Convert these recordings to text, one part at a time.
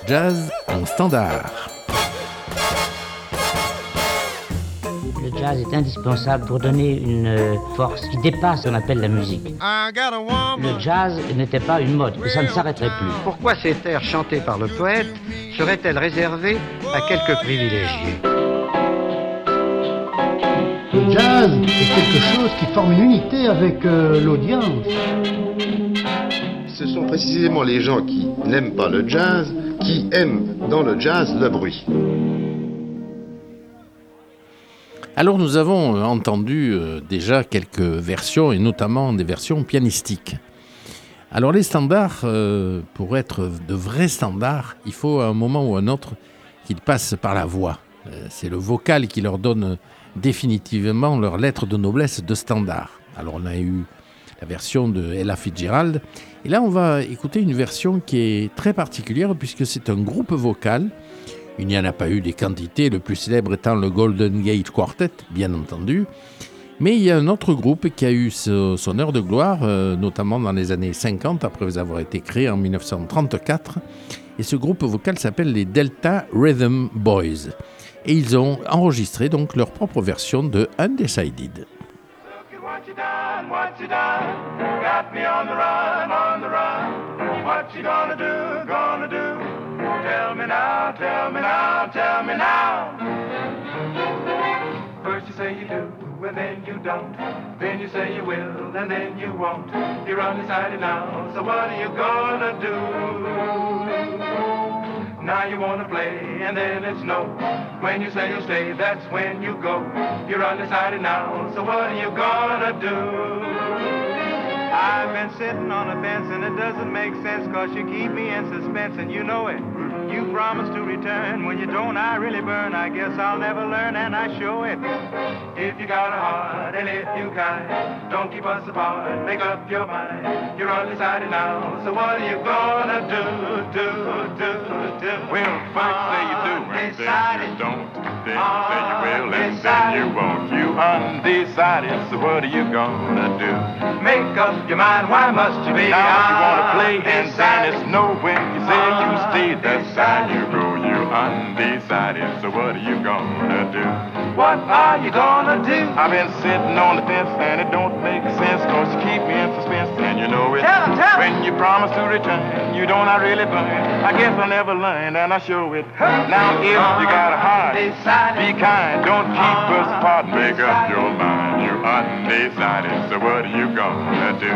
jazz en standard. Le jazz est indispensable pour donner une force qui dépasse ce qu'on appelle la musique. Le jazz n'était pas une mode, et ça ne s'arrêterait plus. Pourquoi cette ère chantée par le poète serait-elle réservée à quelques privilégiés ? Le jazz est quelque chose qui forme une unité avec l'audience. Ce sont précisément les gens qui n'aiment pas le jazz qui aiment dans le jazz le bruit. Alors nous avons entendu déjà quelques versions, et notamment des versions pianistiques. Alors les standards, pour être de vrais standards, il faut à un moment ou à un autre qu'ils passent par la voix. C'est le vocal qui leur donne définitivement leur lettre de noblesse de standard. Alors on a eu la version de Ella Fitzgerald, et là on va écouter une version qui est très particulière puisque c'est un groupe vocal. Il n'y en a pas eu des quantités, le plus célèbre étant le Golden Gate Quartet, bien entendu. Mais il y a un autre groupe qui a eu son heure de gloire, notamment dans les années 50, après avoir été créé en 1934. Et ce groupe vocal s'appelle les Delta Rhythm Boys. Et ils ont enregistré donc leur propre version de Undecided. What you done? Got me on the run. What you gonna do? Tell me now. First you say you do, and then you don't. Then you say you will, and then you won't. You're undecided now, so what are you gonna do? Now you wanna play, and then it's no. When you say you'll stay, that's when you go. You're undecided now, so what are you gonna do? I've been sitting on a fence and it doesn't make sense, 'cause you keep me in suspense and you know it. You promise to return, when you don't I really burn. I guess I'll never learn and I show it. If you got a heart and if you kind, don't keep us apart, make up your mind. You're undecided now, so what are you gonna do? Well, first say you do and then you don't. Then you say you will and then you won't. You undecided, so what are you gonna do? Make up your mind, why must you be? Now you wanna play and then it's no. When you say you stay, that's how you go. You undecided, so what are you gonna do? What are you gonna do? I've been sitting on the fence and it don't make sense, 'cause you keep me in suspense and you know it. Tell 'em. When you promise to return, you don't I really burn. I guess I never learned and I show it. Now if you got a heart, be kind, don't keep us apart, make up your mind. You undecided, so what are you gonna do?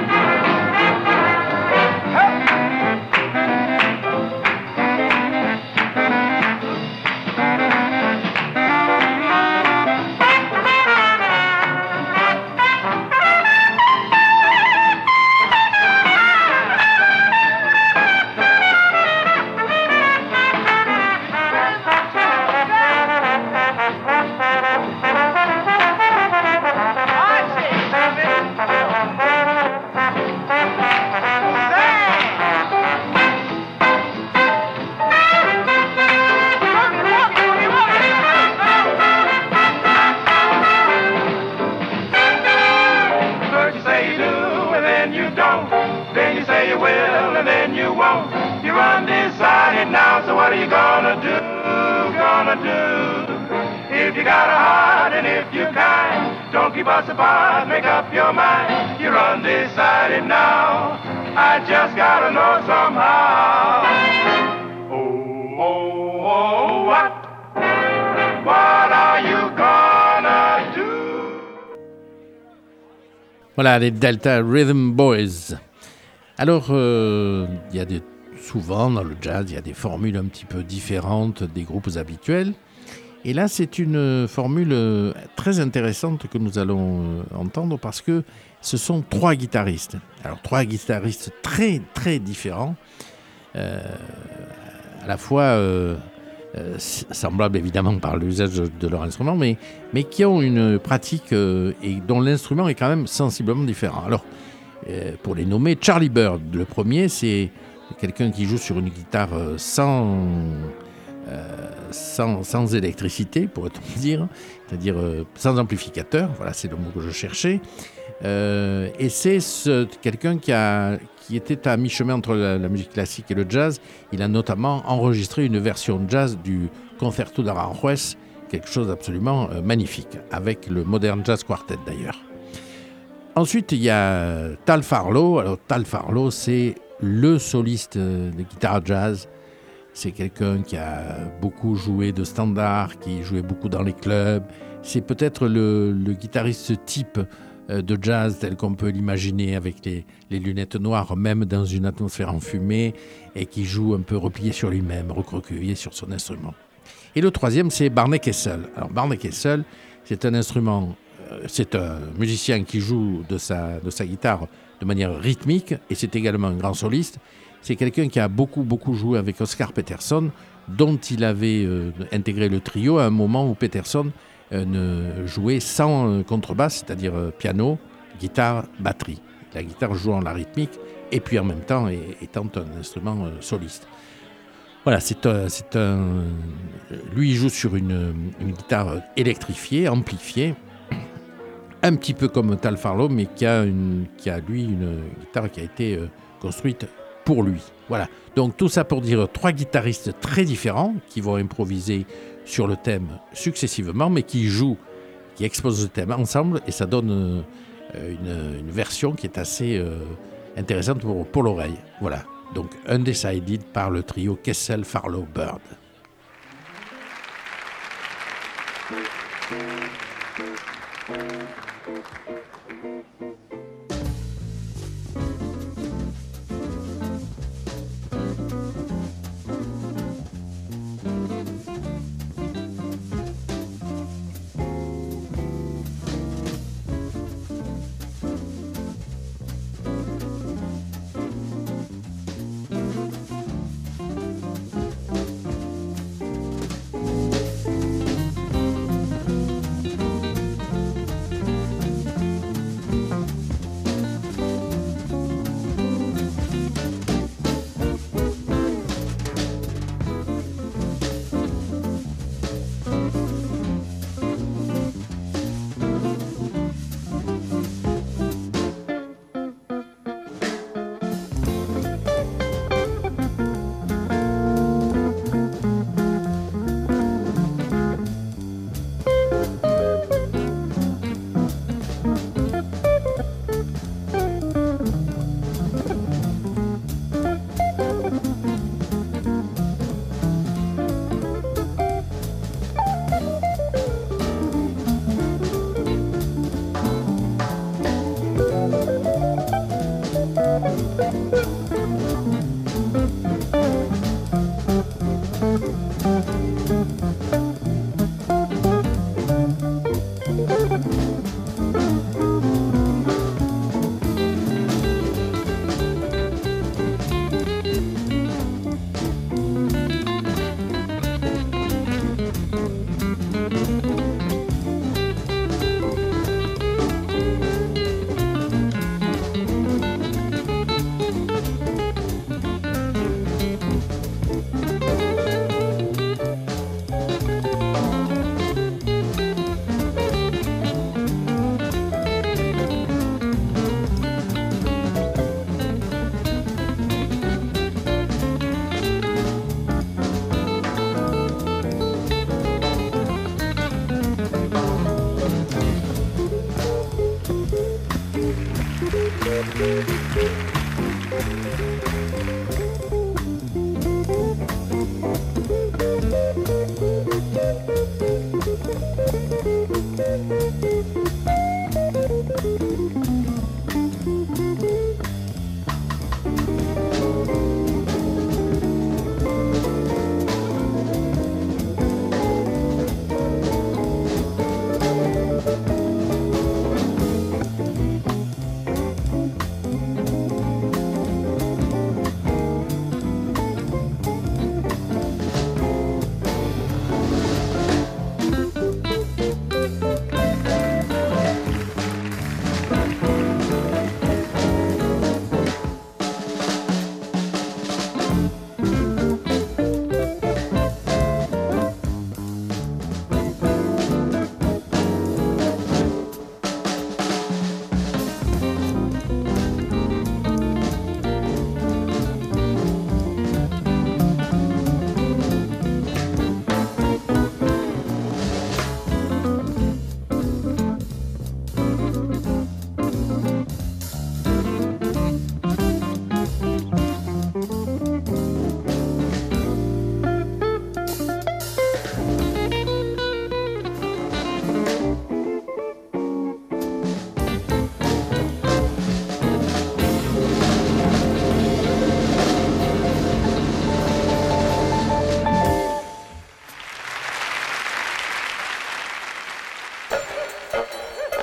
If you got a heart and if you kind, don't keep us apart, make up your mind. You're undecided now, I just gotta know somehow. Oh, what are you gonna do? Voilà, les Delta Rhythm Boys. Alors, il y a souvent dans le jazz, il y a des formules un petit peu différentes des groupes habituels. Et là, c'est une formule très intéressante que nous allons entendre parce que ce sont trois guitaristes. Alors, trois guitaristes très, très différents, à la fois semblables évidemment par l'usage de leur instrument, mais qui ont une pratique et dont l'instrument est quand même sensiblement différent. Alors, pour les nommer, Charlie Bird, le premier, c'est quelqu'un qui joue sur une guitare sans électricité, pourrait-on dire, c'est-à-dire sans amplificateur, voilà, c'est le mot que je cherchais. Et c'est quelqu'un qui était à mi-chemin entre la musique classique et le jazz. Il a notamment enregistré une version jazz du Concerto d'Aranjuez, quelque chose d'absolument magnifique, avec le Modern Jazz Quartet d'ailleurs. Ensuite, il y a Tal Farlow. Alors, Tal Farlow, c'est le soliste de guitare jazz. C'est quelqu'un qui a beaucoup joué de standards, qui jouait beaucoup dans les clubs. C'est peut-être le guitariste type de jazz tel qu'on peut l'imaginer, avec les lunettes noires, même dans une atmosphère enfumée, et qui joue un peu replié sur lui-même, recroquevillé sur son instrument. Et le troisième, c'est Barney Kessel. Alors Barney Kessel, c'est un musicien qui joue de sa guitare de manière rythmique, et c'est également un grand soliste. C'est quelqu'un qui a beaucoup joué avec Oscar Peterson, dont il avait intégré le trio à un moment où Peterson ne jouait sans contrebasse, c'est-à-dire piano, guitare, batterie. La guitare jouant la rythmique et puis en même temps étant un instrument soliste. Voilà, lui il joue sur une guitare électrifiée, amplifiée, un petit peu comme Tal Farlow, mais qui a lui une guitare qui a été construite pour lui. Voilà. Donc tout ça pour dire 3 guitaristes très différents qui vont improviser sur le thème successivement, mais qui exposent le thème ensemble, et ça donne une version qui est assez intéressante pour l'oreille. Voilà. Donc Undecided par le trio Kessel, Farlow, Bird.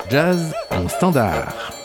jazz en standard.